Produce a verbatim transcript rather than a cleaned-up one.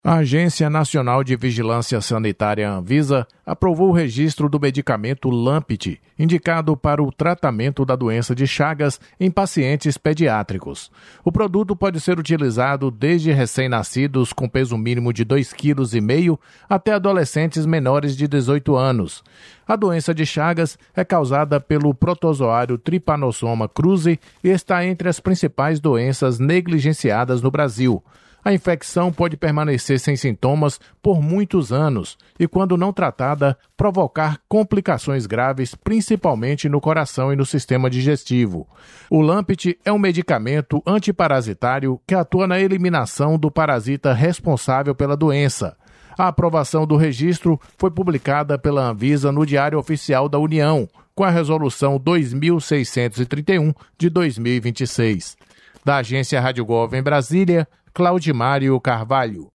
A Agência Nacional de Vigilância Sanitária Anvisa aprovou o registro do medicamento Lampit, indicado para o tratamento da doença de Chagas em pacientes pediátricos. O produto pode ser utilizado desde recém-nascidos com peso mínimo de dois vírgula cinco quilos até adolescentes menores de dezoito anos. A doença de Chagas é causada pelo protozoário Trypanosoma cruzi e está entre as principais doenças negligenciadas no Brasil. A infecção pode permanecer sem sintomas por muitos anos e, quando não tratada, provocar complicações graves, principalmente no coração e no sistema digestivo. O Lampit é um medicamento antiparasitário que atua na eliminação do parasita responsável pela doença. A aprovação do registro foi publicada pela Anvisa no Diário Oficial da União, com a Resolução dois mil seiscentos e trinta e um de dois mil e vinte e seis. Da Agência Rádio Gov em Brasília, Claudimário Carvalho.